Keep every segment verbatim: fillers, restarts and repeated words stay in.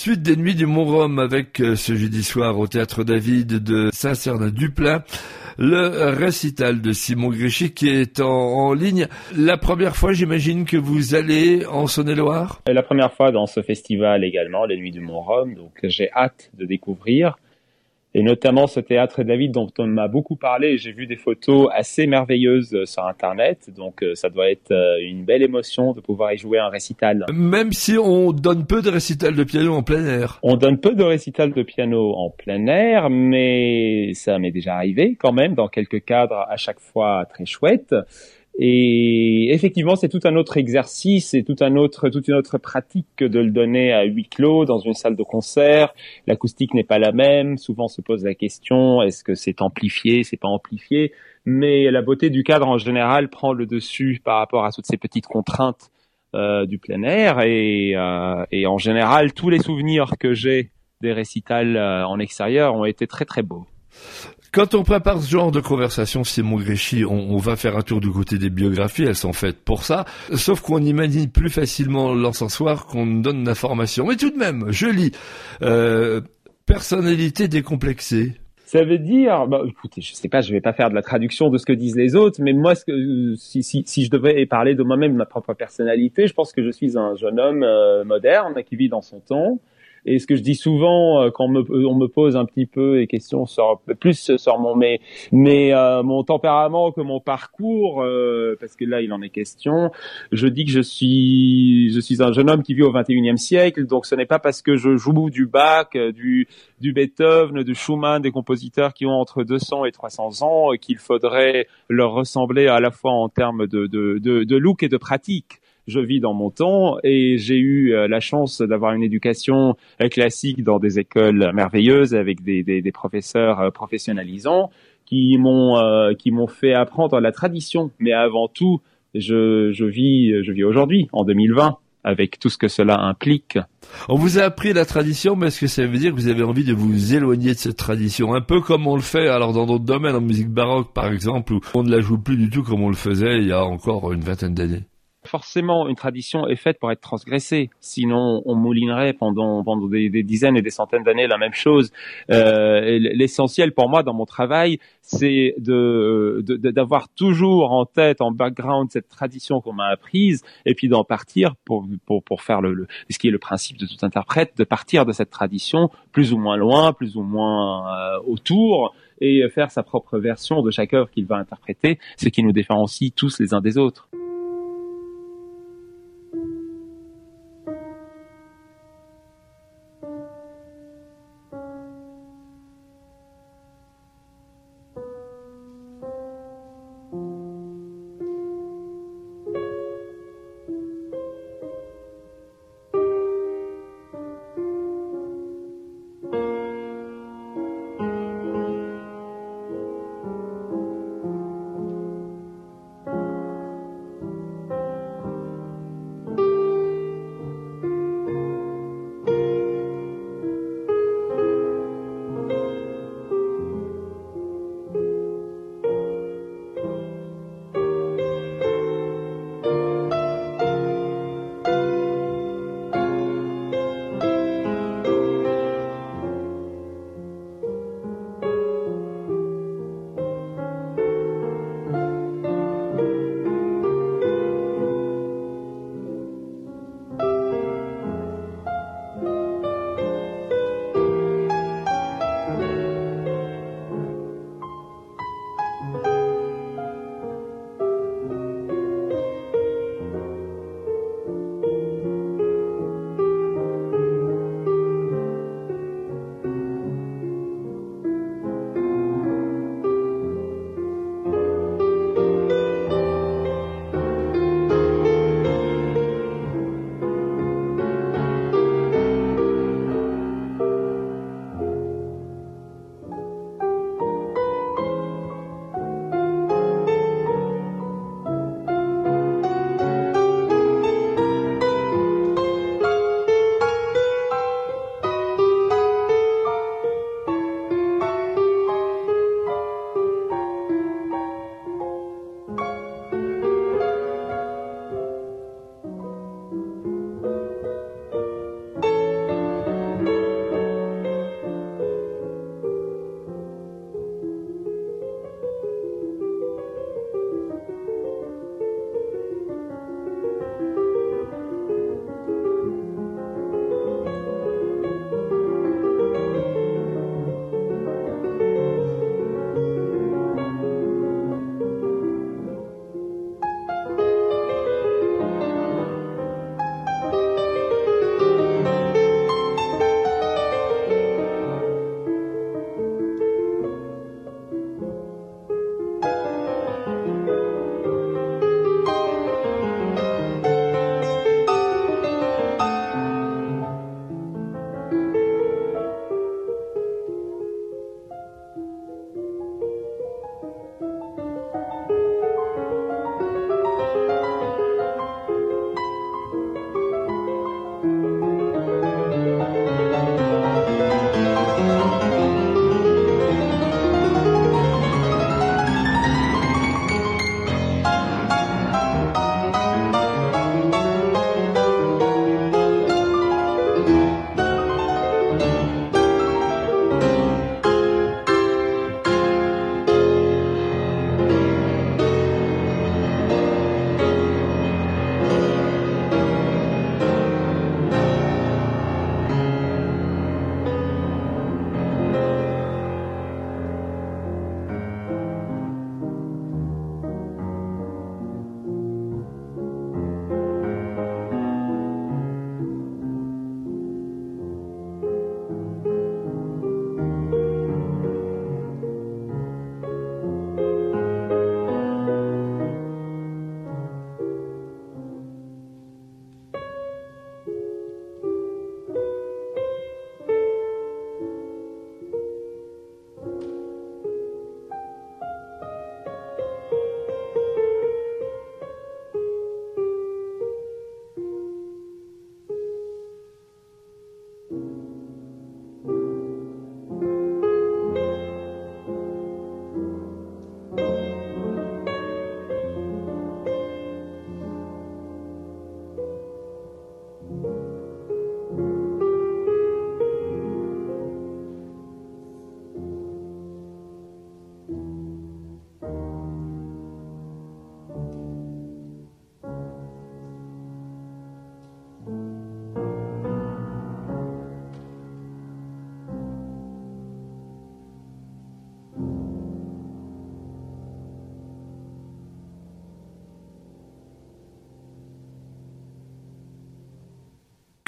Suite des Nuits du Mont-Rome avec euh, ce jeudi soir au Théâtre David de Saint-Cernin-du-Plain, le récital de Simon Gréchy qui est en, en ligne. La première fois, j'imagine que vous allez en Saône-et-Loire ? La première fois dans ce festival également, les Nuits du Mont-Rome, donc j'ai hâte de découvrir. Et notamment ce Théâtre David dont on m'a beaucoup parlé. J'ai vu des photos assez merveilleuses sur Internet, donc ça doit être une belle émotion de pouvoir y jouer un récital. Même si on donne peu de récitals de piano en plein air. On donne peu de récitals de piano en plein air, mais ça m'est déjà arrivé quand même dans quelques cadres à chaque fois très chouettes. Et effectivement, c'est tout un autre exercice, c'est tout un autre, toute une autre pratique que de le donner à huis clos dans une salle de concert. L'acoustique n'est pas la même. Souvent, on se pose la question est-ce que c'est amplifié, c'est pas amplifié. Mais la beauté du cadre en général prend le dessus par rapport à toutes ces petites contraintes euh, du plein air. Et, euh, et en général, tous les souvenirs que j'ai des récitals euh, en extérieur ont été très très beaux. Quand on prépare ce genre de conversation, Simon Gréchy, on, on va faire un tour du côté des biographies, elles sont faites pour ça, sauf qu'on imagine plus facilement l'encensoir qu'on donne d'informations. Mais tout de même, je lis, euh, personnalité décomplexée. Ça veut dire, bah, écoutez, je sais pas, je vais pas faire de la traduction de ce que disent les autres, mais moi, ce que, si, si, si je devais parler de moi-même, de ma propre personnalité, je pense que je suis un jeune homme euh, moderne qui vit dans son temps. Et ce que je dis souvent euh, quand on me, on me pose un petit peu des questions sur plus sur mon mais mais euh, mon tempérament que mon parcours, euh, parce que là il en est question, je dis que je suis je suis un jeune homme qui vit au vingt et unième siècle, donc ce n'est pas parce que je joue du Bach, du du Beethoven, du Schumann, des compositeurs qui ont entre deux cents et trois cents ans qu'il faudrait leur ressembler à la fois en termes de de de, de look et de pratique. Je vis dans mon temps et j'ai eu la chance d'avoir une éducation classique dans des écoles merveilleuses avec des, des, des professeurs professionnalisants qui m'ont euh, qui m'ont fait apprendre la tradition. Mais avant tout, je, je vis je vis aujourd'hui en deux mille vingt avec tout ce que cela implique. On vous a appris la tradition, mais est-ce que ça veut dire que vous avez envie de vous éloigner de cette tradition, un peu comme on le fait alors dans d'autres domaines, en musique baroque par exemple, où on ne la joue plus du tout comme on le faisait il y a encore une vingtaine d'années? Forcément, une tradition est faite pour être transgressée. Sinon, on moulinerait pendant, pendant des, des dizaines et des centaines d'années la même chose. Euh, l'essentiel pour moi dans mon travail, c'est de, de, d'avoir toujours en tête, en background, cette tradition qu'on m'a apprise, et puis d'en partir pour, pour, pour faire le, le, ce qui est le principe de tout interprète, de partir de cette tradition plus ou moins loin, plus ou moins euh, autour, et faire sa propre version de chaque œuvre qu'il va interpréter, ce qui nous différencie tous les uns des autres.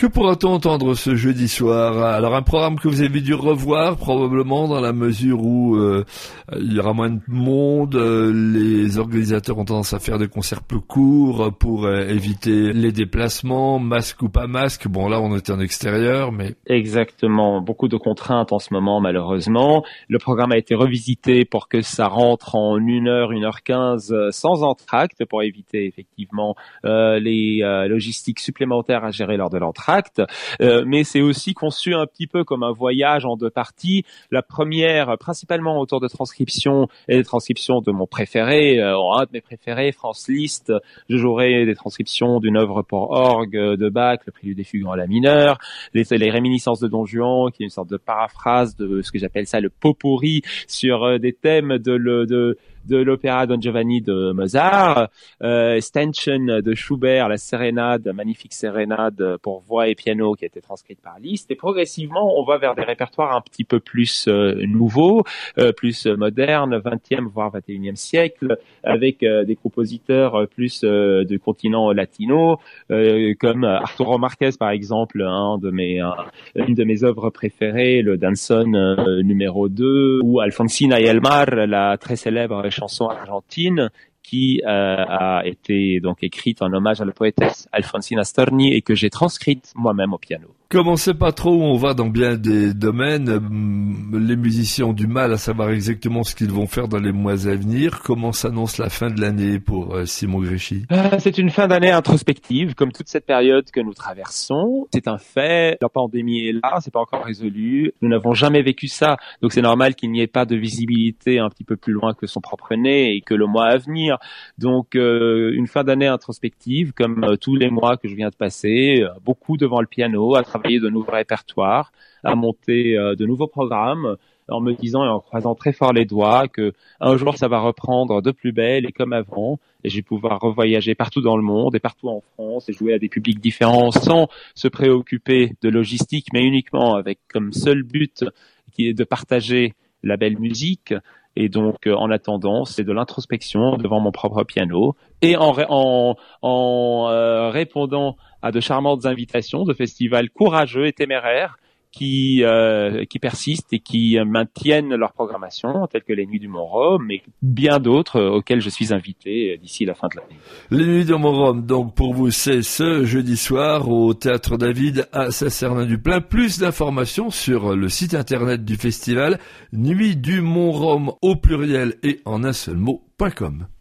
Que pourra-t-on entendre ce jeudi soir? Alors un programme que vous avez dû revoir probablement dans la mesure où euh, il y aura moins de monde, euh, les organisateurs ont tendance à faire des concerts plus courts pour euh, éviter les déplacements, masque ou pas masque. Bon là on était en extérieur mais... Exactement, beaucoup de contraintes en ce moment malheureusement. Le programme a été revisité pour que ça rentre en une heure, une heure quinze sans entracte pour éviter effectivement euh, les euh, logistiques supplémentaires à gérer lors de l'entracte. Euh, mais c'est aussi conçu un petit peu comme un voyage en deux parties. La première, principalement autour de transcriptions et des transcriptions de mon préféré, euh, un de mes préférés, Franz Liszt. Je jouerai des transcriptions d'une œuvre pour orgue de Bach, le Prélude et Fugue en la mineur, les, les réminiscences de Don Juan, qui est une sorte de paraphrase de ce que j'appelle ça le pot-pourri sur euh, des thèmes de le de de l'opéra Don Giovanni de Mozart, euh, Stanchen de Schubert, la sérénade, magnifique sérénade pour voix et piano qui a été transcrite par Liszt. Et progressivement, on va vers des répertoires un petit peu plus euh, nouveaux, euh, plus modernes, vingtième voire vingt et unième siècle, avec euh, des compositeurs plus euh, du continent latino, euh, comme Arturo Marquez par exemple, un de mes, un, une de mes œuvres préférées, le Danson euh, numéro deux, ou Alfonsina y el Mar, la très célèbre chanson argentine qui euh, a été donc écrite en hommage à la poétesse Alfonsina Storni et que j'ai transcrite moi-même au piano. Comme on ne sait pas trop où on va dans bien des domaines, les musiciens ont du mal à savoir exactement ce qu'ils vont faire dans les mois à venir. Comment s'annonce la fin de l'année pour euh, Simon Gréchy? euh, C'est une fin d'année introspective, comme toute cette période que nous traversons. C'est un fait, la pandémie est là, c'est pas encore résolu. Nous n'avons jamais vécu ça, donc c'est normal qu'il n'y ait pas de visibilité un petit peu plus loin que son propre nez et que le mois à venir. Donc euh, une fin d'année introspective, comme euh, tous les mois que je viens de passer, euh, beaucoup devant le piano, à travailler de nouveaux répertoires, à monter euh, de nouveaux programmes, en me disant et en croisant très fort les doigts que un jour ça va reprendre de plus belle et comme avant, et je vais pouvoir revoyager partout dans le monde et partout en France et jouer à des publics différents sans se préoccuper de logistique, mais uniquement avec comme seul but qui est de partager la belle musique. Et donc, euh, en attendant, c'est de l'introspection devant mon propre piano et en, en, en euh, répondant à de charmantes invitations de festivals courageux et téméraires qui euh, qui persistent et qui maintiennent leur programmation, telles que les Nuits du Mont-Rome, mais bien d'autres euh, auxquelles je suis invité d'ici la fin de l'année. Les Nuits du Mont-Rome, donc pour vous, c'est ce jeudi soir au Théâtre David à Saint-Cernin-du-Plain. Plus d'informations sur le site internet du festival, nuits du Mont-Rome au pluriel et en un seul mot, point com.